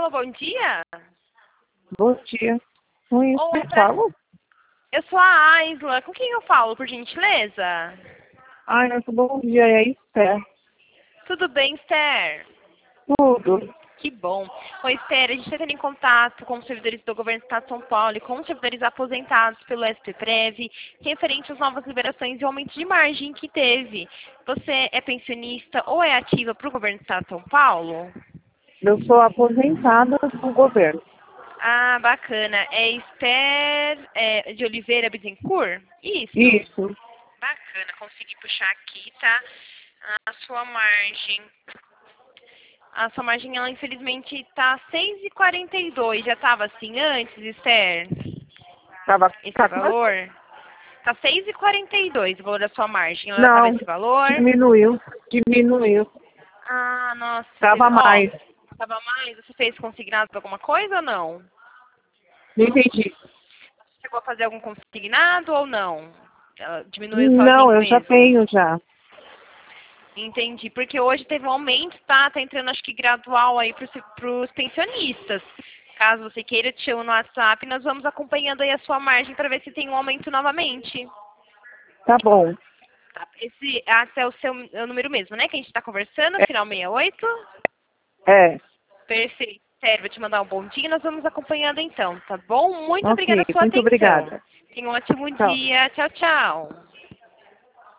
Alô, bom dia. Bom dia. Oi, Oi, eu falo? eu sou a Aisla. Com quem eu falo, por gentileza? Ai, nossa, bom dia, é a Esther. Tudo bem, Esther? Tudo. Que bom. Oi, Esther, a gente está tendo em contato com os servidores do Governo do Estado de São Paulo e com os servidores aposentados pelo SPPrev, referente às novas liberações e aumento de margem que teve. Você é pensionista ou é ativa para o Governo do Estado de São Paulo? Eu sou aposentada do governo. Ah, bacana. É Esther de Oliveira Bittencourt? Isso. Isso. Bacana, consegui puxar aqui, tá? A sua margem. A sua margem, ela infelizmente tá 6,42. Já tava assim antes, Esther? Tava, Esse tá com mais? valor? Tá 6,42 o valor da sua margem. Ela já tava Não, esse valor? diminuiu. Ah, nossa. Tava Ó, mais. tava mais? Você fez consignado pra alguma coisa ou não? Não entendi. Chegou a fazer algum consignado ou não? Ela diminuiu Não, sozinho eu já mesmo? tenho já. Entendi, porque hoje teve um aumento, tá? Tá entrando, acho que gradual aí pros pensionistas. Caso você queira, te chamo no WhatsApp, nós vamos acompanhando aí a sua margem para ver se tem um aumento novamente. Tá bom. Tá? Esse até o seu é o número mesmo, né? Que a gente tá conversando, final 68. É. Perfeito. Sério, vou te mandar um bom dia e nós vamos acompanhando então, tá bom? Muito obrigada Ok, pela sua muito atenção. obrigada. Tenha um ótimo Tchau. dia. Tchau, tchau.